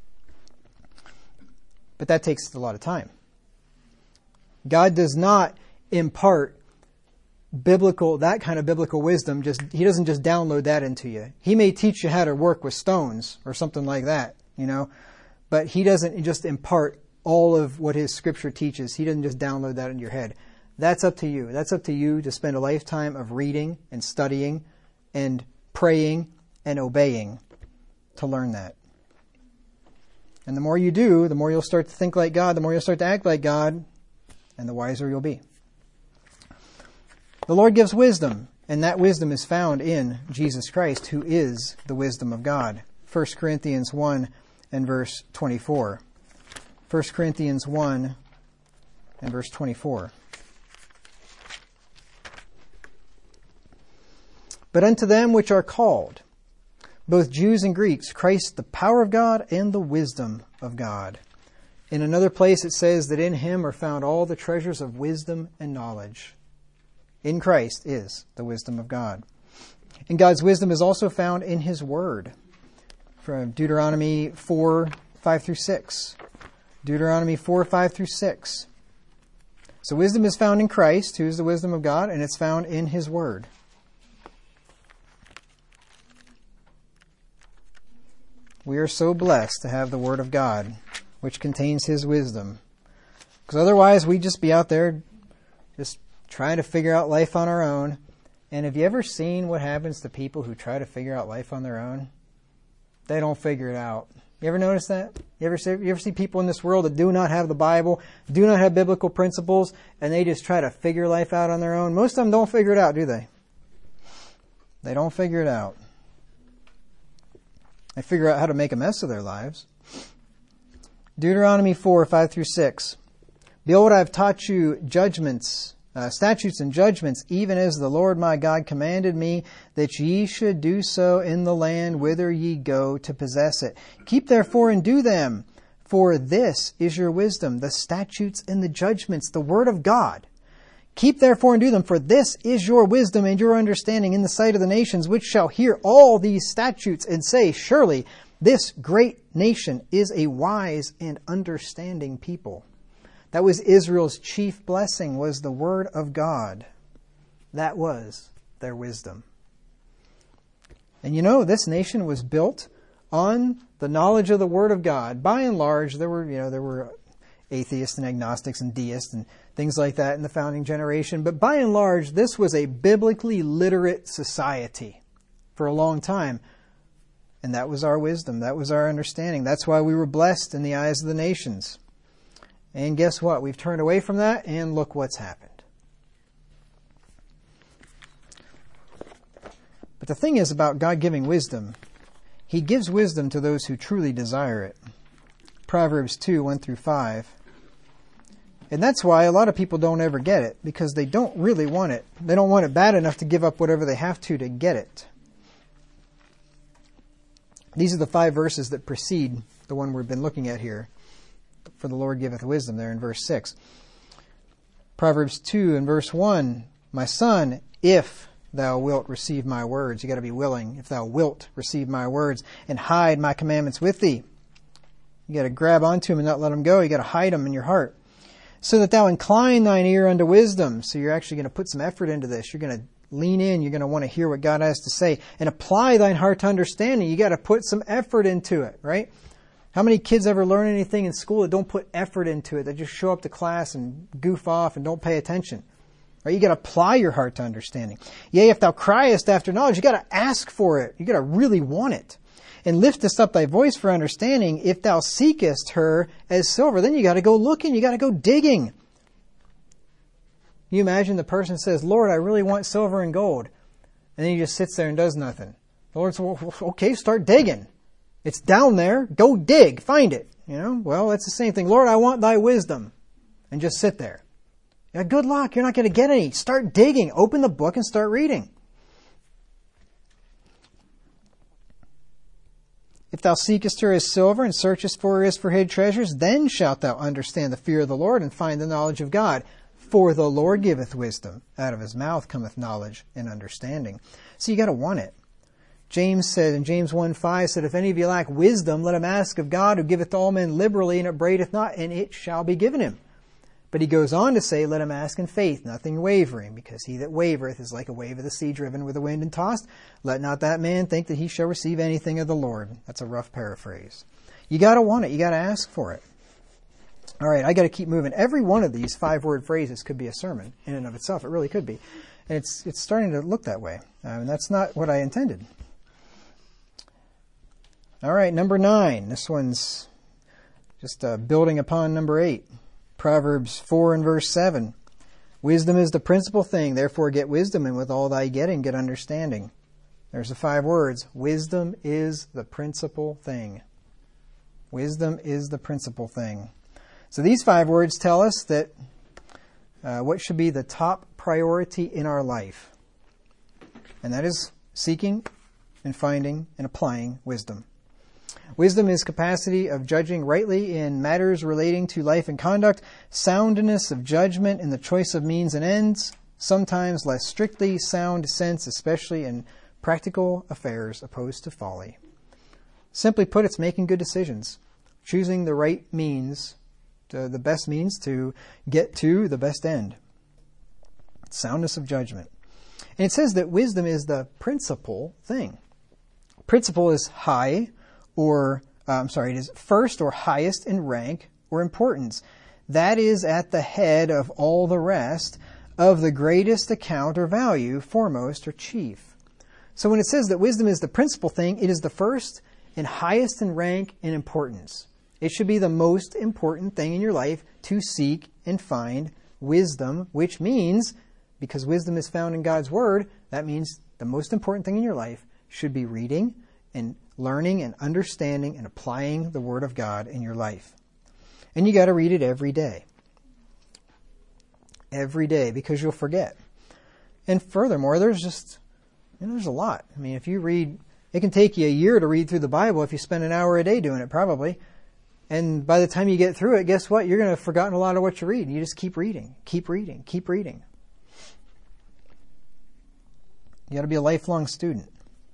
But that takes a lot of time. God does not impart that kind of biblical wisdom. He doesn't just download that into you. He may teach you how to work with stones or something like that, but He doesn't just impart all of what His Scripture teaches. He doesn't just download that into your head. That's up to you. That's up to you to spend a lifetime of reading and studying and praying and obeying to learn that. And the more you do, the more you'll start to think like God, the more you'll start to act like God, and the wiser you'll be. The Lord gives wisdom, and that wisdom is found in Jesus Christ, who is the wisdom of God. 1 Corinthians 1 and verse 24. 1 Corinthians 1 and verse 24. But unto them which are called, both Jews and Greeks, Christ the power of God and the wisdom of God. In another place it says that in Him are found all the treasures of wisdom and knowledge. in Christ is the wisdom of God. And God's wisdom is also found in His Word. From Deuteronomy 4, 5 through 6. Deuteronomy 4, 5 through 6. So wisdom is found in Christ, who is the wisdom of God, and it's found in His Word. We are so blessed to have the Word of God, which contains His wisdom. Because otherwise we'd just be out there just trying to figure out life on our own. And have you ever seen what happens to people who try to figure out life on their own? They don't figure it out. You ever notice that? You ever see people in this world that do not have the Bible, do not have biblical principles, and they just try to figure life out on their own? Most of them don't figure it out, do they? They don't figure it out. They figure out how to make a mess of their lives. Deuteronomy 4, 5 through 6. Behold, I have taught you statutes and judgments, even as the Lord my God commanded me, that ye should do so in the land whither ye go to possess it. Keep therefore and do them, for this is your wisdom, the statutes and the judgments, the word of God. Keep therefore and do them, for this is your wisdom and your understanding in the sight of the nations, which shall hear all these statutes and say, surely this great nation is a wise and understanding people. That was Israel's chief blessing, was the word of God. That was their wisdom. And you know, this nation was built on the knowledge of the word of God. By and large, there were atheists and agnostics and deists and things like that in the founding generation. But by and large, this was a biblically literate society for a long time. And that was our wisdom. That was our understanding. That's why we were blessed in the eyes of the nations. And guess what? We've turned away from that, and look what's happened. But the thing is about God giving wisdom, He gives wisdom to those who truly desire it. Proverbs 2, 1 through 5. And that's why a lot of people don't ever get it, because they don't really want it. They don't want it bad enough to give up whatever they have to get it. These are the 5 verses that precede the one we've been looking at here. For the Lord giveth wisdom, there in verse 6. Proverbs 2 and verse 1. My son, if thou wilt receive my words. You got to be willing. If thou wilt receive my words and hide my commandments with thee. You got to grab onto them and not let them go. You got to hide them in your heart. So that thou incline thine ear unto wisdom. So you're actually going to put some effort into this. You're going to lean in. You're going to want to hear what God has to say. And apply thine heart to understanding. You got to put some effort into it, right? How many kids ever learn anything in school that don't put effort into it? That just show up to class and goof off and don't pay attention. Right? You got to apply your heart to understanding. Yea, if thou criest after knowledge, you got to ask for it. You got to really want it. And liftest up thy voice for understanding. If thou seekest her as silver, then you got to go looking. You got to go digging. You imagine the person says, Lord, I really want silver and gold. And then he just sits there and does nothing. The Lord says, well, okay, start digging. It's down there. Go dig. Find it. Well, that's the same thing. Lord, I want thy wisdom. And just sit there. Yeah, good luck. You're not going to get any. Start digging. Open the book and start reading. If thou seekest her as silver and searchest for her as for hid treasures, then shalt thou understand the fear of the Lord and find the knowledge of God. For the Lord giveth wisdom. Out of his mouth cometh knowledge and understanding. So you got to want it. James said in James 1:5 said, if any of you lack wisdom, let him ask of God, who giveth to all men liberally, and upbraideth not, and it shall be given him. But he goes on to say, let him ask in faith, nothing wavering, because he that wavereth is like a wave of the sea driven with the wind and tossed. Let not that man think that he shall receive anything of the Lord. That's a rough paraphrase. You got to want it. You got to ask for it. All right, I got to keep moving. Every one of these 5-word phrases could be a sermon in and of itself. It really could be. And it's starting to look that way. And that's not what I intended. All right, number 9. This one's just building upon number 8. Proverbs 4 and verse 7. Wisdom is the principal thing, therefore get wisdom, and with all thy getting, get understanding. There's the 5 words. Wisdom is the principal thing. Wisdom is the principal thing. So these 5 words tell us that what should be the top priority in our life. And that is seeking and finding and applying wisdom. Wisdom is capacity of judging rightly in matters relating to life and conduct, soundness of judgment in the choice of means and ends, sometimes less strictly sound sense, especially in practical affairs, opposed to folly. Simply put, it's making good decisions, choosing the right means, the best means to get to the best end. Soundness of judgment. And it says that wisdom is the principal thing. Principal is high, it is first or highest in rank or importance. That is at the head of all the rest, of the greatest account or value, foremost or chief. So when it says that wisdom is the principal thing, it is the first and highest in rank and importance. It should be the most important thing in your life to seek and find wisdom, which means, because wisdom is found in God's Word, that means the most important thing in your life should be reading and learning and understanding and applying the Word of God in your life. And you got to read it every day. Every day, because you'll forget. And furthermore, there's a lot. I mean, if you read, it can take you a year to read through the Bible if you spend an hour a day doing it, probably. And by the time you get through it, guess what? You're going to have forgotten a lot of what you read. You just keep reading, keep reading, keep reading. You got to be a lifelong student.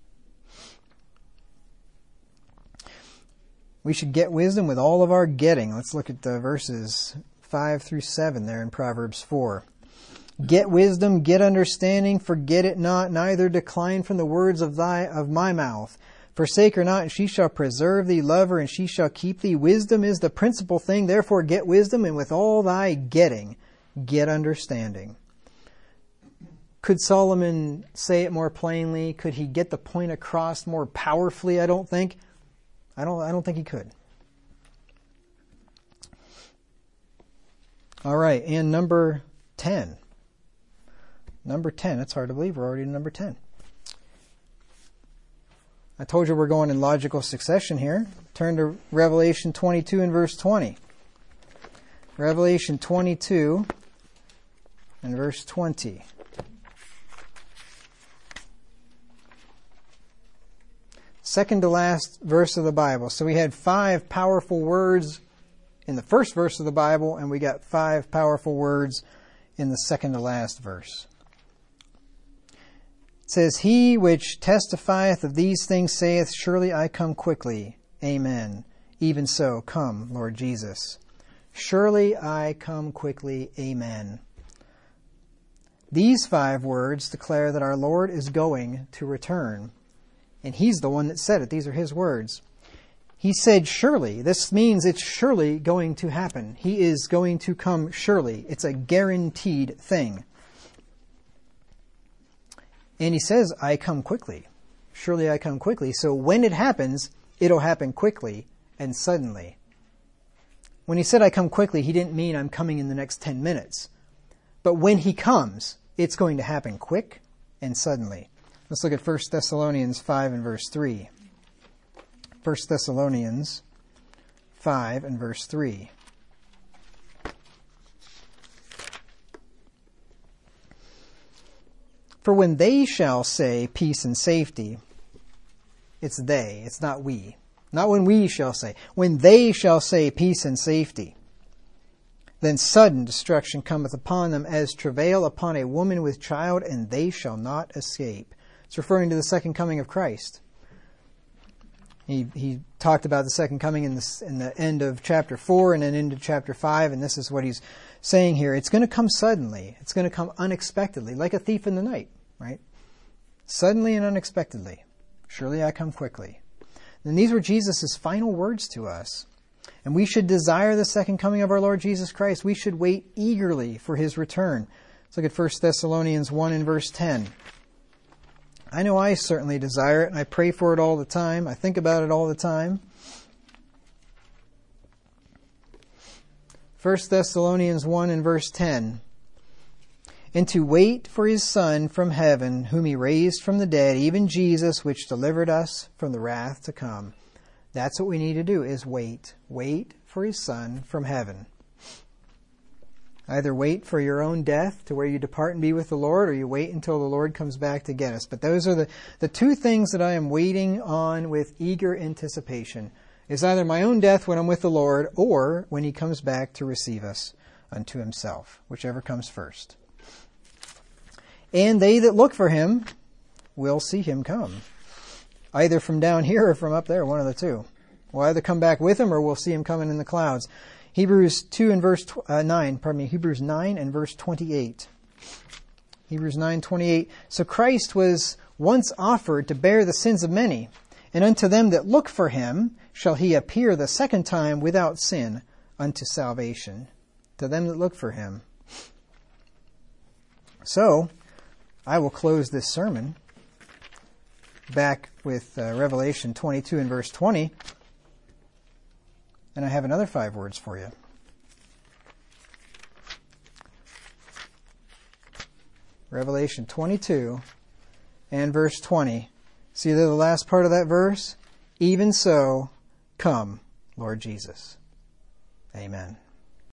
We should get wisdom with all of our getting. Let's look at the verses 5 through 7 there in Proverbs 4. Get wisdom, get understanding, forget it not, neither decline from the words of my mouth. Forsake her not, and she shall preserve thee. Love her, and she shall keep thee. Wisdom is the principal thing, therefore get wisdom, and with all thy getting, get understanding. Could Solomon say it more plainly? Could he get the point across more powerfully? I don't think he could. All right, and number 10. Number 10. It's hard to believe we're already in number 10. I told you we're going in logical succession here. Turn to Revelation 22 and verse 20. Revelation 22 and verse 20. Second to last verse of the Bible. So we had 5 powerful words in the first verse of the Bible, and we got 5 powerful words in the second to last verse. It says, He which testifieth of these things saith, Surely I come quickly. Amen. Even so, come, Lord Jesus. Surely I come quickly. Amen. These 5 words declare that our Lord is going to return. And He's the one that said it. These are His words. He said, surely. This means it's surely going to happen. He is going to come surely. It's a guaranteed thing. And He says, I come quickly. Surely I come quickly. So when it happens, it'll happen quickly and suddenly. When He said, I come quickly, He didn't mean I'm coming in the next 10 minutes. But when He comes, it's going to happen quick and suddenly. Let's look at 1 Thessalonians 5 and verse 3. 1 Thessalonians 5 and verse 3. For when they shall say peace and safety, it's they, it's not we. Not when we shall say. When they shall say peace and safety, then sudden destruction cometh upon them as travail upon a woman with child, and they shall not escape. It's referring to the second coming of Christ. He talked about the second coming in the end of chapter 4 and then into chapter 5, and this is what he's saying here. It's going to come suddenly. It's going to come unexpectedly, like a thief in the night, right? Suddenly and unexpectedly. Surely I come quickly. And these were Jesus' final words to us. And we should desire the second coming of our Lord Jesus Christ. We should wait eagerly for His return. Let's look at 1 Thessalonians 1 and verse 10. I know I certainly desire it, and I pray for it all the time. I think about it all the time. 1 Thessalonians 1 and verse 10. And to wait for His Son from heaven, whom He raised from the dead, even Jesus, which delivered us from the wrath to come. That's what we need to do, is wait. Wait for His Son from heaven. Either wait for your own death to where you depart and be with the Lord, or you wait until the Lord comes back to get us. But those are the 2 things that I am waiting on with eager anticipation. Is either my own death when I'm with the Lord, or when He comes back to receive us unto Himself, whichever comes first. And they that look for him will see him come. Either from down here or from up there, one of the two. We'll either come back with him or we'll see him coming in the clouds. Hebrews 9 and verse 28. Hebrews 9:28. So Christ was once offered to bear the sins of many, and unto them that look for him shall he appear the second time without sin unto salvation. To them that look for him. So, I will close this sermon back with Revelation 22 and verse 20. And I have another 5 words for you. Revelation 22 and verse 20. See the last part of that verse? Even so, come, Lord Jesus. Amen.